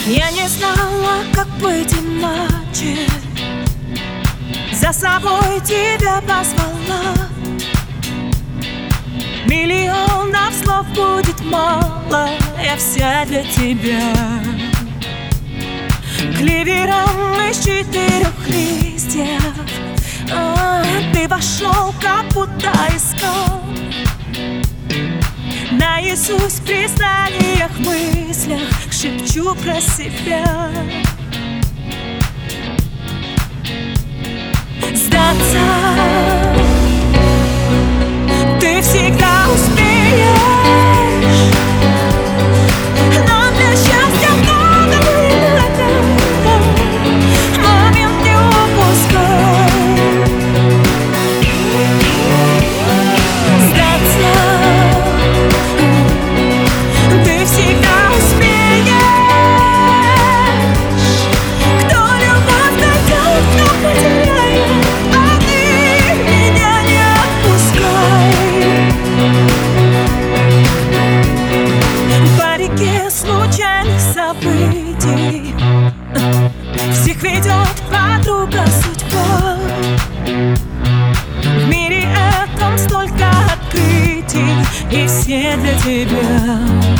Я не знала, как быть иначе, за собой тебя позвала. Миллионов слов будет мало, я вся для тебя. Клевером из 4 листьев ты вошел, как будто искал. Наизусть в признаниях, мыслях шепчу про себя. Сдаться ты всегда успеешь, но для счастья много надо. Момент не упускай. Сдаться ты всегда успеешь. Кто любовь найдет, кто потеряет, а ты меня не отпускай. По реке случайных событий всех ведет подруга судьба. В мире этом столько открытий, и все для тебя.